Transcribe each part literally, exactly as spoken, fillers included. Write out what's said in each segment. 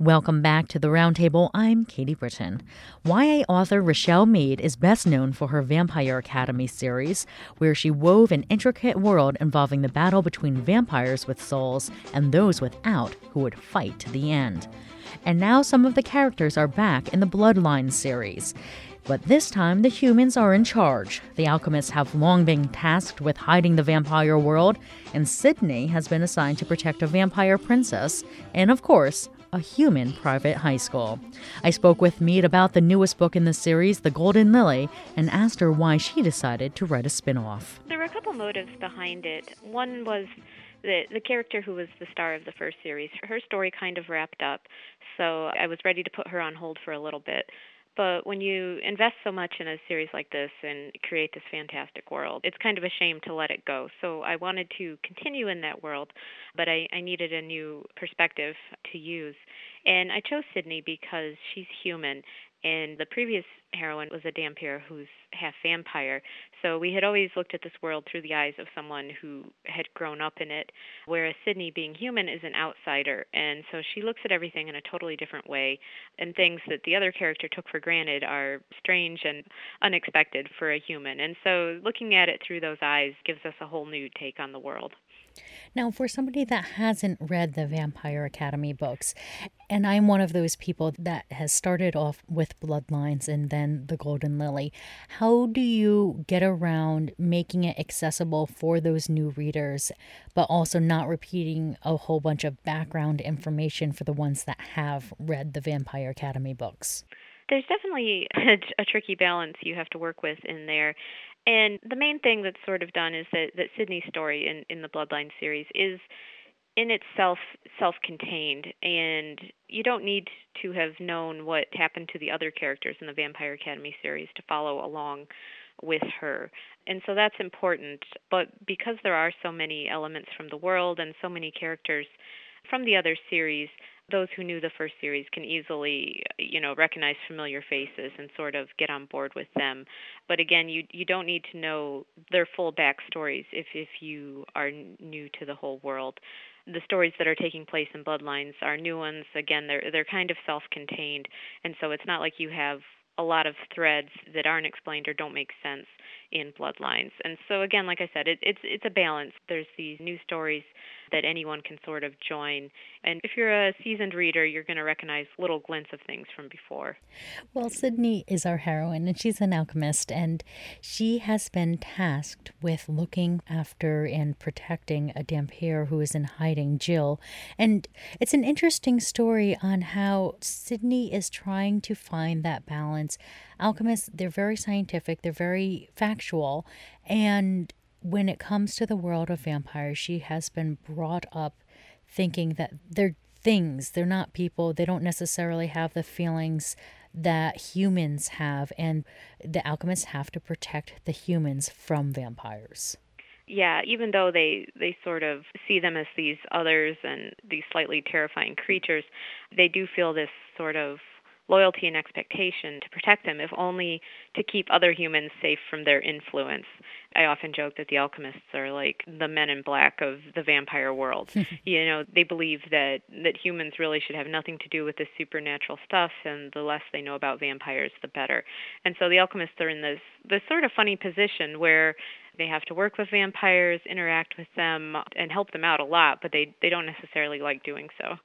Welcome back to the Roundtable. I'm Katie Britton. Y A author Richelle Mead is best known for her Vampire Academy series, where she wove an intricate world involving the battle between vampires with souls and those without who would fight to the end. And now some of the characters are back in the Bloodline series. But this time, the humans are in charge. The alchemists have long been tasked with hiding the vampire world, and Sydney has been assigned to protect a vampire princess, and of course, a human private high school. I spoke with Mead about the newest book in the series, The Golden Lily, and asked her why she decided to write a spin-off. There were a couple motives behind it. One was the the character who was the star of the first series. Her story kind of wrapped up, so I was ready to put her on hold for a little bit. But when you invest so much in a series like this and create this fantastic world, it's kind of a shame to let it go. So I wanted to continue in that world, but I, I needed a new perspective to use. And I chose Sydney because she's human, and the previous heroine was a Dhampir who's half vampire. So we had always looked at this world through the eyes of someone who had grown up in it, whereas Sydney, being human, is an outsider. And so she looks at everything in a totally different way, and things that the other character took for granted are strange and unexpected for a human. And so looking at it through those eyes gives us a whole new take on the world. Now, for somebody that hasn't read the Vampire Academy books, and I'm one of those people that has started off with Bloodlines and then The Golden Lily, how do you get around making it accessible for those new readers, but also not repeating a whole bunch of background information for the ones that have read the Vampire Academy books? There's definitely a, a tricky balance you have to work with in there. And the main thing that's sort of done is that, that Sydney's story in, in the Bloodline series is in itself self-contained, and you don't need to have known what happened to the other characters in the Vampire Academy series to follow along with her. And so that's important. But because there are so many elements from the world and so many characters from the other series, those who knew the first series can easily, you know, recognize familiar faces and sort of get on board with them. But again, you you don't need to know their full backstories if if you are new to the whole world. The stories that are taking place in Bloodlines are new ones. Again, they're they're kind of self-contained, and so it's not like you have a lot of threads that aren't explained or don't make sense in Bloodlines. And so again, like I said, it, it's it's a balance. There's these new stories that anyone can sort of join. And if you're a seasoned reader, you're going to recognize little glints of things from before. Well, Sydney is our heroine, and she's an alchemist, and she has been tasked with looking after and protecting a Dhampir who is in hiding, Jill. And it's an interesting story on how Sydney is trying to find that balance. Alchemists, they're very scientific, they're very factual, and when it comes to the world of vampires, she has been brought up thinking that they're things, they're not people, they don't necessarily have the feelings that humans have, and the alchemists have to protect the humans from vampires. Yeah, even though they, they sort of see them as these others and these slightly terrifying creatures, they do feel this sort of loyalty and expectation to protect them, if only to keep other humans safe from their influence. I often joke that the alchemists are like the men in black of the vampire world. You know, they believe that, that humans really should have nothing to do with this supernatural stuff, and the less they know about vampires, the better. And so the alchemists are in this, this sort of funny position where they have to work with vampires, interact with them, and help them out a lot, but they, they don't necessarily like doing so.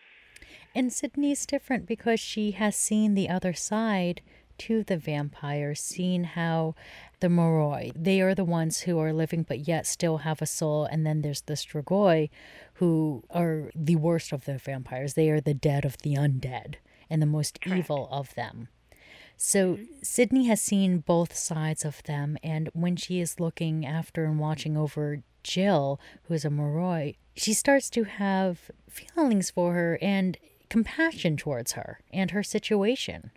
And Sydney's different because she has seen the other side to the vampires, seen how the Moroi, they are the ones who are living but yet still have a soul, and then there's the Strigoi, who are the worst of the vampires. They are the dead of the undead and the most Correct. Evil of them. So Sydney has seen both sides of them, and when she is looking after and watching over Jill, who is a Moroi, she starts to have feelings for her and compassion towards her and her situation.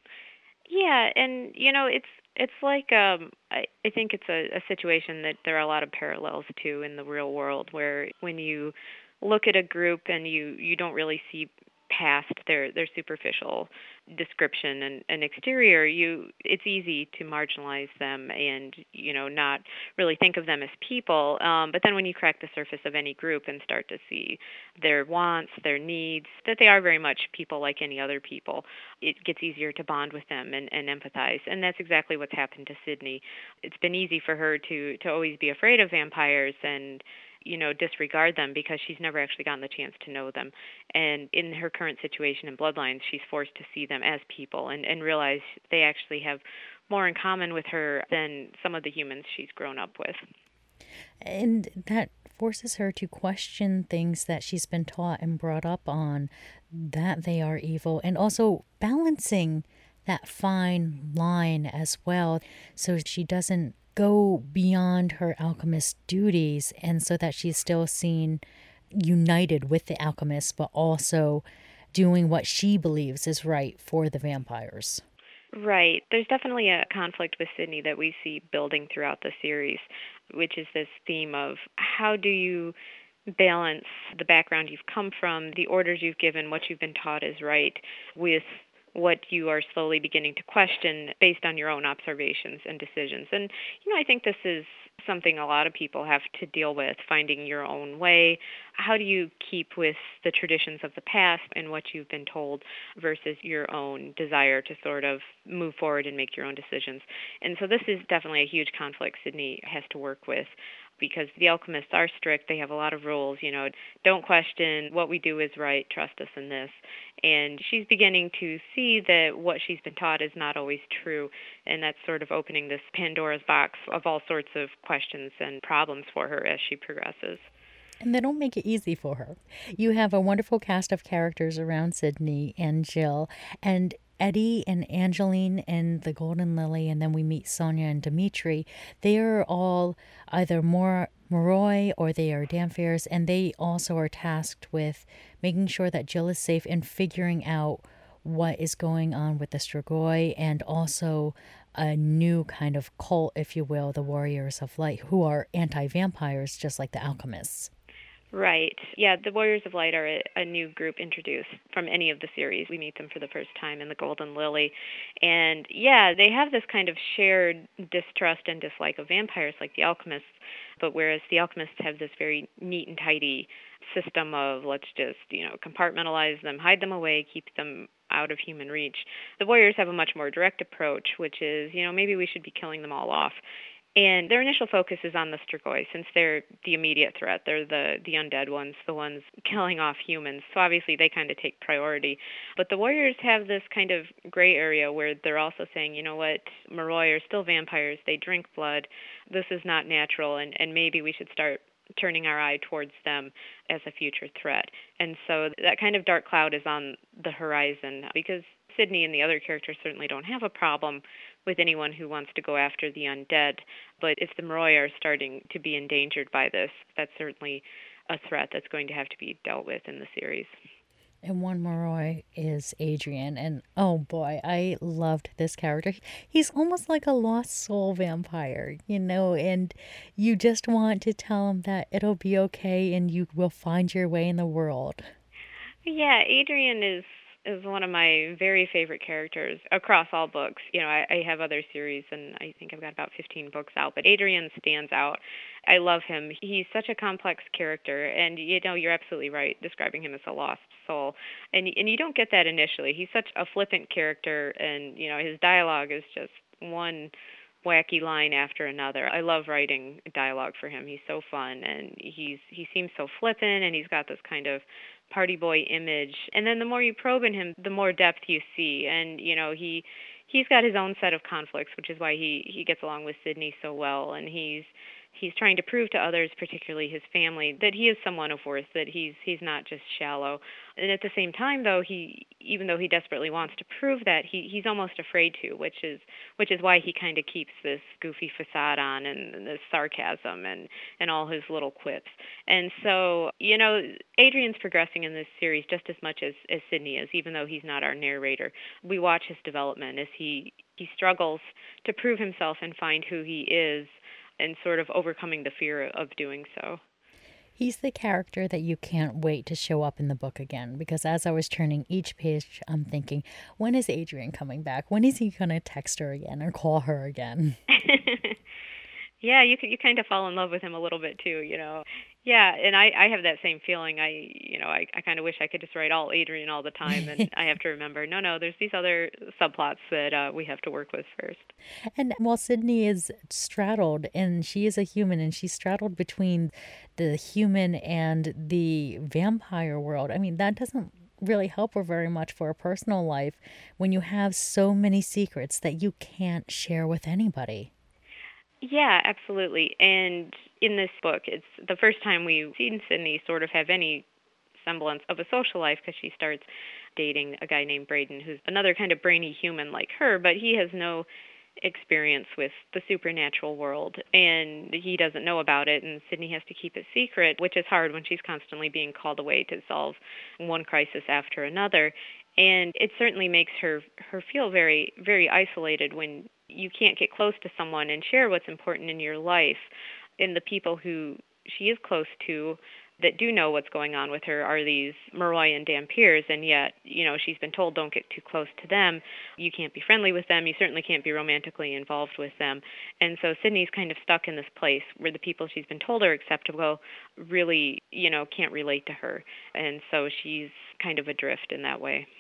Yeah, and you know, it's it's like um I, I think it's a, a situation that there are a lot of parallels to in the real world, where when you look at a group and you, you don't really see past their their superficial description and, and exterior, you it's easy to marginalize them and you know not really think of them as people. Um, but then when you crack the surface of any group and start to see their wants, their needs, that they are very much people like any other people, it gets easier to bond with them and, and empathize. And that's exactly what's happened to Sydney. It's been easy for her to to always be afraid of vampires and you know disregard them because she's never actually gotten the chance to know them. And in her current situation in Bloodlines, she's forced to see them as people and, and realize they actually have more in common with her than some of the humans she's grown up with. And that forces her to question things that she's been taught and brought up on, that they are evil, and also balancing that fine line as well, so she doesn't go beyond her alchemist duties, and so that she's still seen united with the alchemists, but also doing what she believes is right for the vampires. Right. There's definitely a conflict with Sydney that we see building throughout the series, which is this theme of how do you balance the background you've come from, the orders you've given, what you've been taught is right, with what you are slowly beginning to question based on your own observations and decisions. And, you know, I think this is something a lot of people have to deal with, finding your own way. How do you keep with the traditions of the past and what you've been told versus your own desire to sort of move forward and make your own decisions? And so this is definitely a huge conflict Sydney has to work with, because the alchemists are strict. They have a lot of rules, you know, don't question, what we do is right, trust us in this. And she's beginning to see that what she's been taught is not always true, and that's sort of opening this Pandora's box of all sorts of questions and problems for her as she progresses. And they don't make it easy for her. You have a wonderful cast of characters around Sydney and Jill, and Eddie and Angeline and the Golden Lily, and then we meet Sonia and Dimitri. They are all either more Moroi or they are Dhamphirs, and they also are tasked with making sure that Jill is safe and figuring out what is going on with the Strigoi, and also a new kind of cult, if you will, the Warriors of Light, who are anti-vampires just like the alchemists. Right. Yeah, the Warriors of Light are a, a new group introduced from any of the series. We meet them for the first time in the Golden Lily. And yeah, they have this kind of shared distrust and dislike of vampires like the alchemists, but whereas the alchemists have this very neat and tidy system of let's just, you know, compartmentalize them, hide them away, keep them out of human reach. The Warriors have a much more direct approach, which is, you know, maybe we should be killing them all off. And their initial focus is on the Strigoi, since they're the immediate threat. They're the, the undead ones, the ones killing off humans. So obviously they kind of take priority. But the Warriors have this kind of gray area where they're also saying, you know what, Moroi are still vampires. They drink blood. This is not natural, and, and maybe we should start turning our eye towards them as a future threat. And so that kind of dark cloud is on the horizon, because Sydney and the other characters certainly don't have a problem with anyone who wants to go after the undead. But if the Moroi are starting to be endangered by this, that's certainly a threat that's going to have to be dealt with in the series. And one Moroi is Adrian. And oh boy, I loved this character. He's almost like a lost soul vampire, you know, and you just want to tell him that it'll be okay and you will find your way in the world. Yeah, Adrian is is one of my very favorite characters across all books. You know, I, I have other series, and I think I've got about fifteen books out, but Adrian stands out. I love him. He's such a complex character, and you know, you're absolutely right describing him as a lost soul. And and you don't get that initially. He's such a flippant character, and you know, his dialogue is just one wacky line after another. I love writing dialogue for him. He's so fun, and he's he seems so flippant, and he's got this kind of party boy image. And then the more you probe in him, the more depth you see. And you know, he he's got his own set of conflicts, which is why he he gets along with Sydney so well. And he's he's trying to prove to others, particularly his family, that he is someone of worth, that he's he's not just shallow. And at the same time, though, he even though he desperately wants to prove that, he he's almost afraid to, which is which is why he kind of keeps this goofy facade on, and, and this sarcasm and and all his little quips. And so, you know, Adrian's progressing in this series just as much as as Sydney is, even though he's not our narrator. We watch his development as he he struggles to prove himself and find who he is, and sort of overcoming the fear of doing so. He's the character that you can't wait to show up in the book again, because as I was turning each page, I'm thinking, when is Adrian coming back? When is he going to text her again or call her again? Yeah, you you kind of fall in love with him a little bit too, you know. Yeah, and I I have that same feeling. I you know I I kind of wish I could just write all Adrian all the time, and I have to remember, no, no, there's these other subplots that uh, we have to work with first. And while Sydney is straddled, and she is a human, and she's straddled between the human and the vampire world, I mean, that doesn't really help her very much for her personal life when you have so many secrets that you can't share with anybody. Yeah, absolutely. And in this book, it's the first time we've seen Sydney sort of have any semblance of a social life because she starts dating a guy named Braden, who's another kind of brainy human like her, but he has no experience with the supernatural world and he doesn't know about it, and Sydney has to keep it secret, which is hard when she's constantly being called away to solve one crisis after another. And it certainly makes her her feel very very isolated when you can't get close to someone and share what's important in your life. And the people who she is close to that do know what's going on with her are these Maroi and Dampiers, and yet, you know, she's been told don't get too close to them. You can't be friendly with them. You certainly can't be romantically involved with them. And so Sydney's kind of stuck in this place where the people she's been told are acceptable really, you know, can't relate to her. And so she's kind of adrift in that way.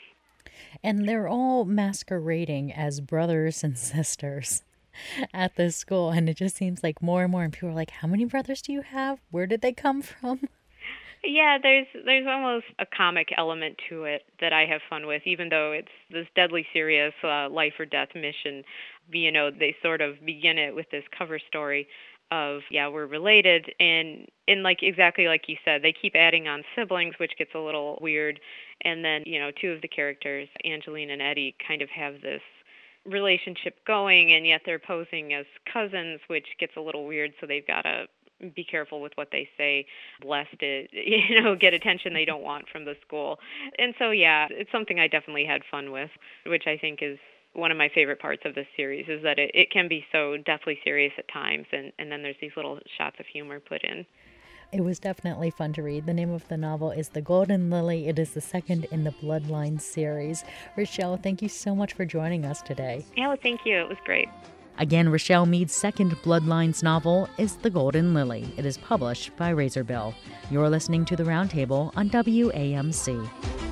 And they're all masquerading as brothers and sisters at this school. And it just seems like more and more, and people are like, how many brothers do you have? Where did they come from? Yeah, there's there's almost a comic element to it that I have fun with, even though it's this deadly serious uh, life or death mission. You know, they sort of begin it with this cover story of, yeah, we're related, and and like exactly like you said, they keep adding on siblings, which gets a little weird. And then, you know, two of the characters, Angeline and Eddie, kind of have this relationship going, and yet they're posing as cousins, which gets a little weird, so they've got to be careful with what they say, lest it, you know, get attention they don't want from the school. And so, yeah, it's something I definitely had fun with, which I think is one of my favorite parts of this series, is that it, it can be so deathly serious at times, and, and then there's these little shots of humor put in. It was definitely fun to read. The name of the novel is The Golden Lily. It is the second in the Bloodline series. Richelle, thank you so much for joining us today. Yeah, well, thank you. It was great. Again, Richelle Mead's second Bloodlines novel is The Golden Lily. It is published by Razorbill. You're listening to The Roundtable on W A M C.